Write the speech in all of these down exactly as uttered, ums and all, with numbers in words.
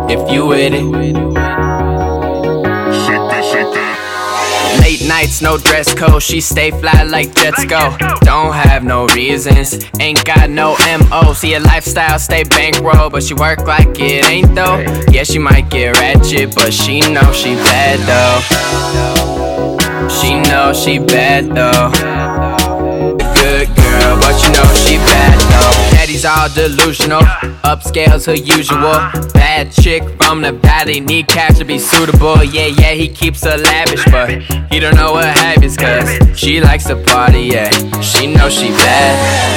if you with it. Late nights, no dress code, she stay fly like Jets go. Don't have no reasons, ain't got no M O. See her lifestyle stay bankroll, but she work like it ain't though. Yeah, she might get ratchet, but she know she bad though. She know she bad though. Good girl, but you know she bad though. Daddy's all delusional, upscales her usual. Bad chick from the valley, need cash to be suitable. Yeah, yeah, he keeps her lavish, but he don't know her habits, cause she likes to party, yeah. She know she bad.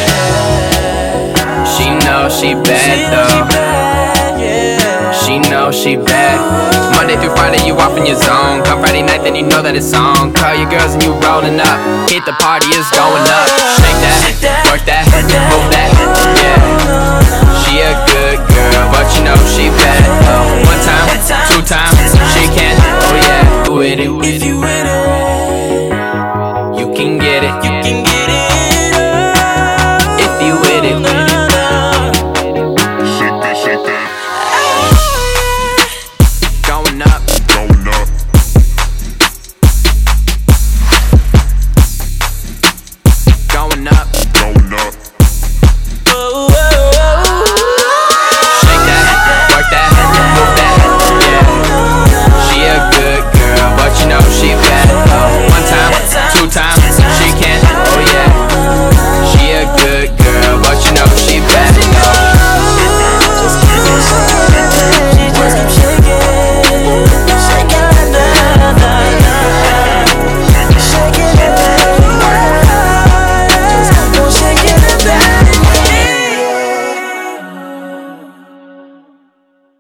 She know she bad though. She know she bad. Monday through Friday, you off in your zone. Come Friday night, then you know that it's on. Call your girls and you rolling up. Hit the party, it's going up. Shake that, work that, move that, yeah.